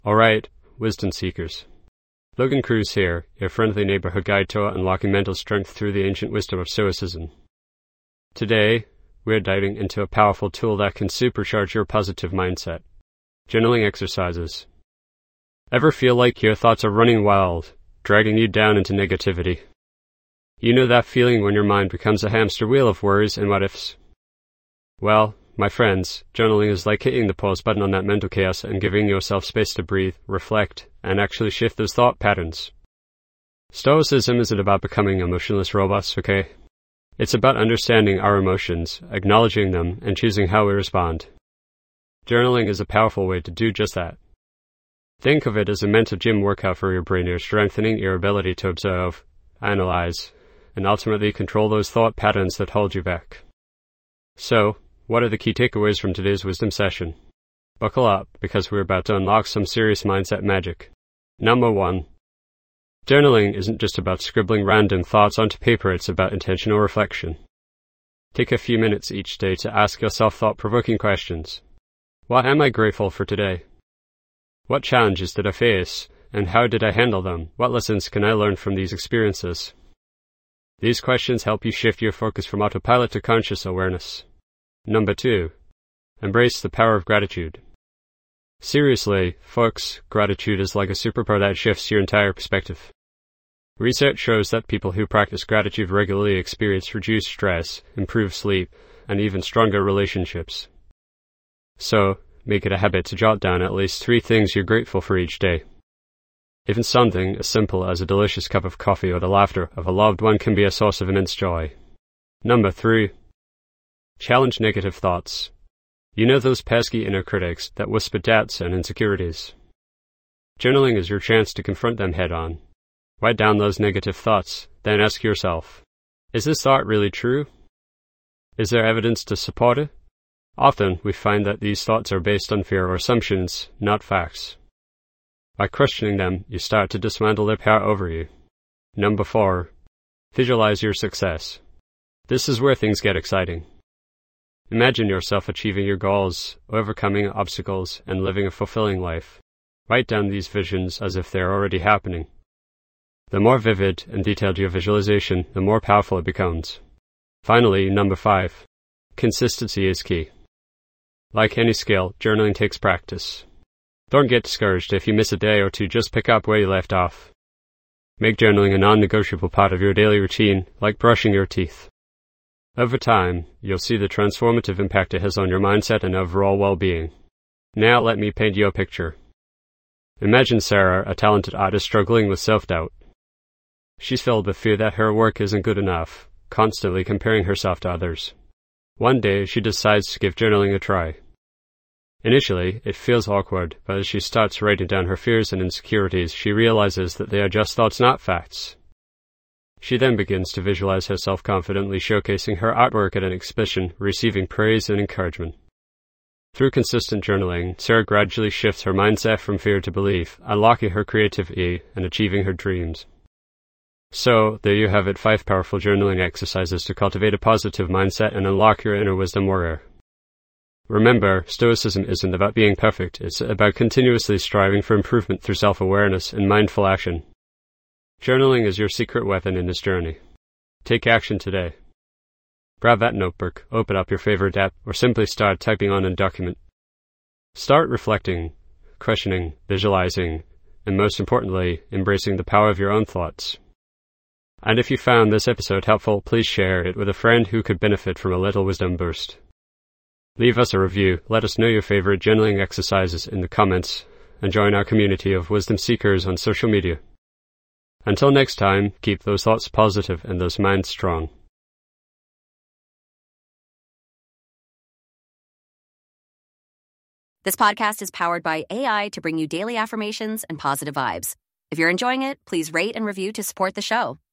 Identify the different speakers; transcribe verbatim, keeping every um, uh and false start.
Speaker 1: Alright, wisdom seekers. Logan Cruz here, your friendly neighborhood guide to unlocking mental strength through the ancient wisdom of Stoicism. Today, we're diving into a powerful tool that can supercharge your positive mindset. Journaling exercises. Ever feel like your thoughts are running wild, dragging you down into negativity? You know that feeling when your mind becomes a hamster wheel of worries and what-ifs? Well, my friends, journaling is like hitting the pause button on that mental chaos and giving yourself space to breathe, reflect, and actually shift those thought patterns. Stoicism isn't about becoming emotionless robots, okay? It's about understanding our emotions, acknowledging them, and choosing how we respond. Journaling is a powerful way to do just that. Think of it as a mental gym workout for your brain. You're strengthening your ability to observe, analyze, and ultimately control those thought patterns that hold you back. So, what are the key takeaways from today's wisdom session? Buckle up, because we're about to unlock some serious mindset magic. Number one. Journaling isn't just about scribbling random thoughts onto paper, it's about intentional reflection. Take a few minutes each day to ask yourself thought-provoking questions. What am I grateful for today? What challenges did I face, and how did I handle them? What lessons can I learn from these experiences? These questions help you shift your focus from autopilot to conscious awareness. Number two. Embrace the power of gratitude. Seriously, folks, gratitude is like a superpower that shifts your entire perspective. Research shows that people who practice gratitude regularly experience reduced stress, improved sleep, and even stronger relationships. So, make it a habit to jot down at least three things you're grateful for each day. Even something as simple as a delicious cup of coffee or the laughter of a loved one can be a source of immense joy. Number three. Challenge negative thoughts. You know those pesky inner critics that whisper doubts and insecurities. Journaling is your chance to confront them head-on. Write down those negative thoughts, then ask yourself, is this thought really true? Is there evidence to support it? Often, we find that these thoughts are based on fear or assumptions, not facts. By questioning them, you start to dismantle their power over you. Number four. Visualize your success. This is where things get exciting. Imagine yourself achieving your goals, overcoming obstacles, and living a fulfilling life. Write down these visions as if they're already happening. The more vivid and detailed your visualization, the more powerful it becomes. Finally, number five. Consistency is key. Like any skill, journaling takes practice. Don't get discouraged if you miss a day or two, just pick up where you left off. Make journaling a non-negotiable part of your daily routine, like brushing your teeth. Over time, you'll see the transformative impact it has on your mindset and overall well-being. Now let me paint you a picture. Imagine Sarah, a talented artist struggling with self-doubt. She's filled with fear that her work isn't good enough, constantly comparing herself to others. One day, she decides to give journaling a try. Initially, it feels awkward, but as she starts writing down her fears and insecurities, she realizes that they are just thoughts, not facts. She then begins to visualize herself confidently showcasing her artwork at an exhibition, receiving praise and encouragement. Through consistent journaling, Sarah gradually shifts her mindset from fear to belief, unlocking her creativity and achieving her dreams. So, there you have it, five powerful journaling exercises to cultivate a positive mindset and unlock your inner wisdom warrior. Remember, Stoicism isn't about being perfect, it's about continuously striving for improvement through self-awareness and mindful action. Journaling is your secret weapon in this journey. Take action today. Grab that notebook, open up your favorite app, or simply start typing on a document. Start reflecting, questioning, visualizing, and most importantly, embracing the power of your own thoughts. And if you found this episode helpful, please share it with a friend who could benefit from a little wisdom boost. Leave us a review, let us know your favorite journaling exercises in the comments, and join our community of wisdom seekers on social media. Until next time, keep those thoughts positive and those minds strong.
Speaker 2: This podcast is powered by A I to bring you daily affirmations and positive vibes. If you're enjoying it, please rate and review to support the show.